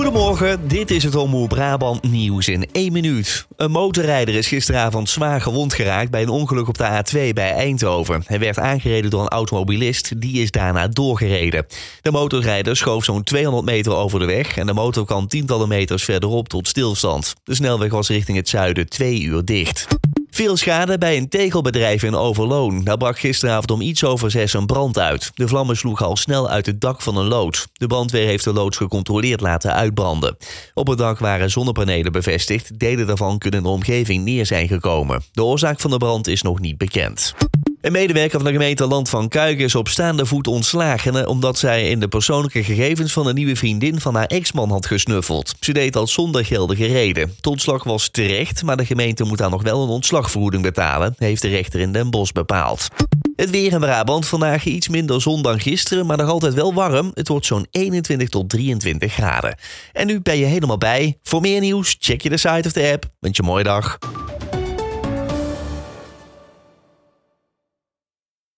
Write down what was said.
Goedemorgen, dit is het Omroep Brabant nieuws in 1 minuut. Een motorrijder is gisteravond zwaar gewond geraakt bij een ongeluk op de A2 bij Eindhoven. Hij werd aangereden door een automobilist, die is daarna doorgereden. De motorrijder schoof zo'n 200 meter over de weg en de motor kwam tientallen meters verderop tot stilstand. De snelweg was richting het zuiden 2 uur dicht. Veel schade bij een tegelbedrijf in Overloon. Daar brak gisteravond om iets over 6 een brand uit. De vlammen sloegen al snel uit het dak van een loods. De brandweer heeft de loods gecontroleerd laten uitbranden. Op het dak waren zonnepanelen bevestigd. Delen daarvan kunnen in de omgeving neer zijn gekomen. De oorzaak van de brand is nog niet bekend. Een medewerker van de gemeente Land van Cuijk is op staande voet ontslagen omdat zij in de persoonlijke gegevens van een nieuwe vriendin van haar ex-man had gesnuffeld. Ze deed dat zonder geldige reden. Het ontslag was terecht, maar de gemeente moet daar nog wel een ontslagvergoeding betalen, heeft de rechter in Den Bosch bepaald. Het weer in Brabant, vandaag iets minder zon dan gisteren, maar nog altijd wel warm. Het wordt zo'n 21 tot 23 graden. En nu ben je helemaal bij. Voor meer nieuws, check je de site of de app. Wens je een mooie dag.